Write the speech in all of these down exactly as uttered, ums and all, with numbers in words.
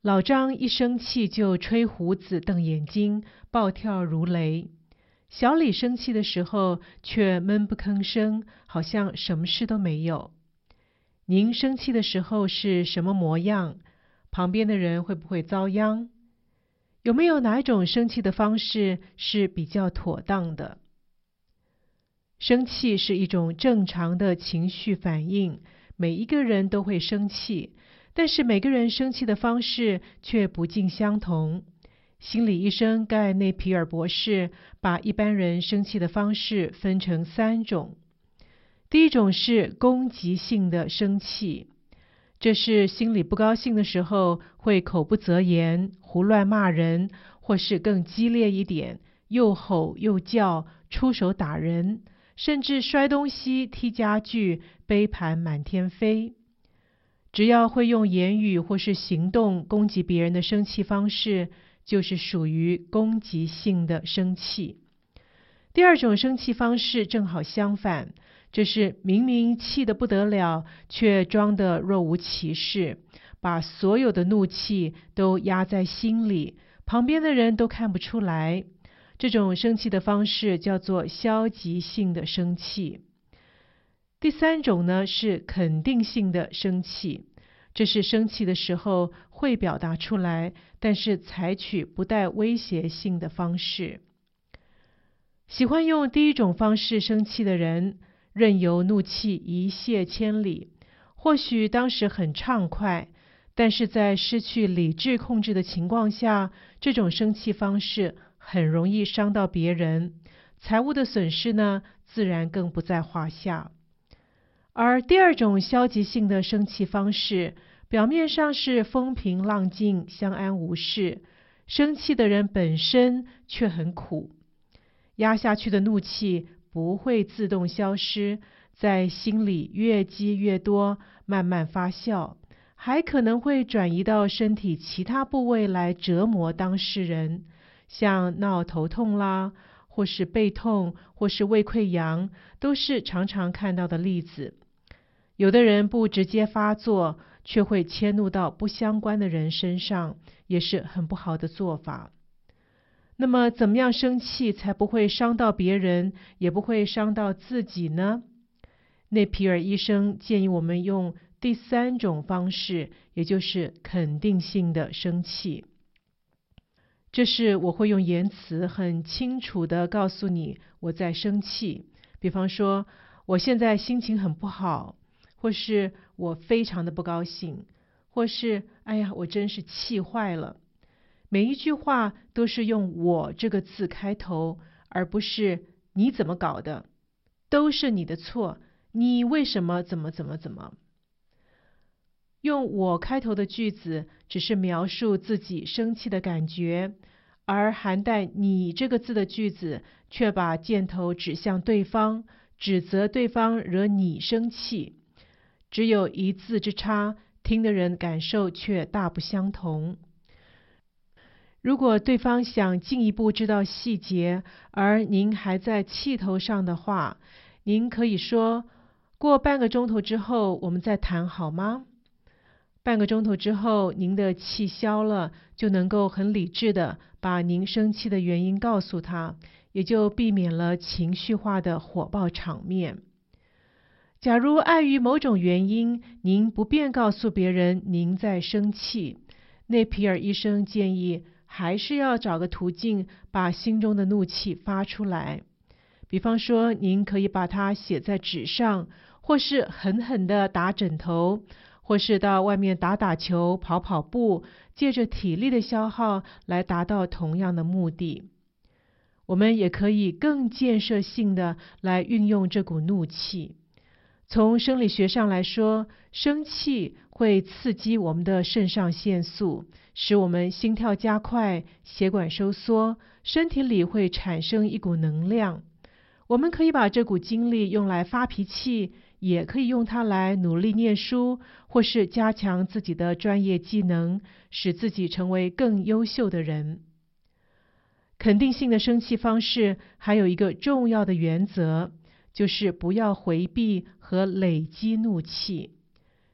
老张一生气就吹胡子瞪眼睛，暴跳如雷。小李生气的时候却闷不吭声，好像什么事都没有。您生气的时候是什么模样？旁边的人会不会遭殃？有没有哪一种生气的方式是比较妥当的？生气是一种正常的情绪反应，每一个人都会生气，但是每个人生气的方式却不尽相同。心理医生盖内皮尔博士把一般人生气的方式分成三种。第一种是攻击性的生气，这是心里不高兴的时候会口不择言，胡乱骂人，或是更激烈一点，又吼又叫，出手打人，甚至摔东西、踢家具，杯盘满天飞。只要会用言语或是行动攻击别人的生气方式，就是属于攻击性的生气。第二种生气方式正好相反，这是明明气得不得了，却装得若无其事，把所有的怒气都压在心里，旁边的人都看不出来。这种生气的方式叫做消极性的生气。第三种呢是肯定性的生气，这是生气的时候会表达出来，但是采取不带威胁性的方式。喜欢用第一种方式生气的人，任由怒气一泻千里，或许当时很畅快，但是在失去理智控制的情况下，这种生气方式很容易伤到别人，财务的损失呢，自然更不在话下。而第二种消极性的生气方式，表面上是风平浪静、相安无事，生气的人本身却很苦。压下去的怒气不会自动消失，在心里越积越多，慢慢发酵，还可能会转移到身体其他部位来折磨当事人，像闹头痛啦，或是背痛，或是胃溃疡，都是常常看到的例子。有的人不直接发作，却会迁怒到不相关的人身上，也是很不好的做法。那么怎么样生气才不会伤到别人，也不会伤到自己呢？内皮尔医生建议我们用第三种方式，也就是肯定性的生气。这是我会用言辞很清楚地告诉你我在生气，比方说我现在心情很不好，或是我非常的不高兴，或是哎呀我真是气坏了。每一句话都是用我这个字开头，而不是你怎么搞的，都是你的错，你为什么怎么怎么怎么。用我开头的句子只是描述自己生气的感觉，而含带你这个字的句子却把箭头指向对方，指责对方惹你生气。只有一字之差，听的人感受却大不相同。如果对方想进一步知道细节，而您还在气头上的话，您可以说，过半个钟头之后我们再谈好吗？半个钟头之后您的气消了，就能够很理智的把您生气的原因告诉他，也就避免了情绪化的火爆场面。假如碍于某种原因，您不便告诉别人您在生气，内皮尔医生建议还是要找个途径把心中的怒气发出来。比方说，您可以把它写在纸上，或是狠狠地打枕头，或是到外面打打球、跑跑步，借着体力的消耗来达到同样的目的。我们也可以更建设性的来运用这股怒气。从生理学上来说，生气会刺激我们的肾上腺素，使我们心跳加快，血管收缩，身体里会产生一股能量。我们可以把这股精力用来发脾气，也可以用它来努力念书，或是加强自己的专业技能，使自己成为更优秀的人。肯定性的生气方式还有一个重要的原则，就是不要回避和累积怒气。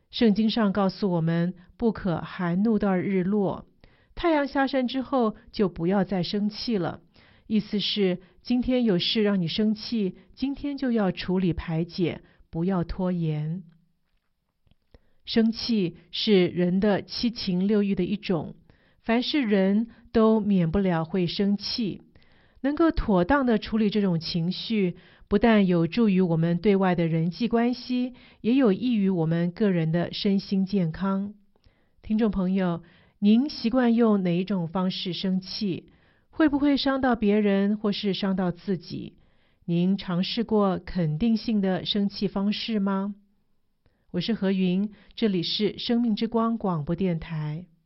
圣经上告诉我们，不可含怒到日落，太阳下山之后就不要再生气了。意思是，今天有事让你生气，今天就要处理排解，不要拖延。生气是人的七情六欲的一种，凡是人都免不了会生气。能够妥当的处理这种情绪，不但有助于我们对外的人际关系，也有益于我们个人的身心健康。听众朋友，您习惯用哪一种方式生气？会不会伤到别人或是伤到自己？您尝试过肯定性的生气方式吗？我是何云，这里是生命之光广播电台。